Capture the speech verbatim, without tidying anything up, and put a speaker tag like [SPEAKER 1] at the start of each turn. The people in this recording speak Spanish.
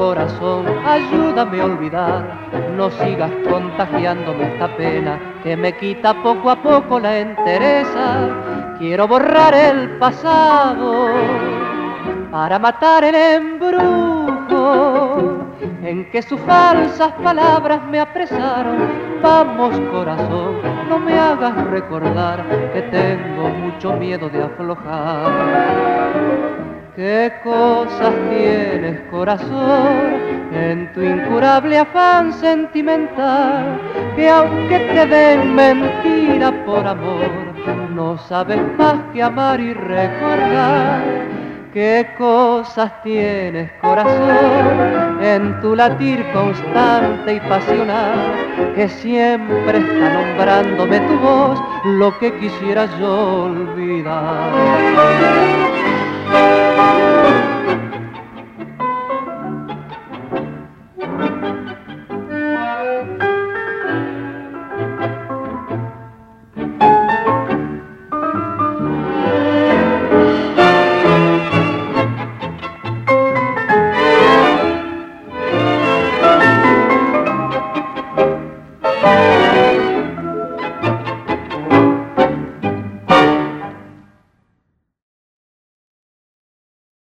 [SPEAKER 1] corazón, ayúdame a olvidar. No sigas contagiándome esta pena que me quita poco a poco la entereza. Quiero borrar el pasado para matar el embrujo en que sus falsas palabras me apresaron. Vamos, corazón, no me hagas recordar que tengo mucho miedo de aflojar. ¿Qué cosas tienes, corazón, en tu incurable afán sentimental? Que aunque te den mentira por amor, no sabes más que amar y recordar. ¿Qué cosas tienes, corazón, en tu latir constante y pasional? Que siempre está nombrándome tu voz, lo que quisiera yo olvidar.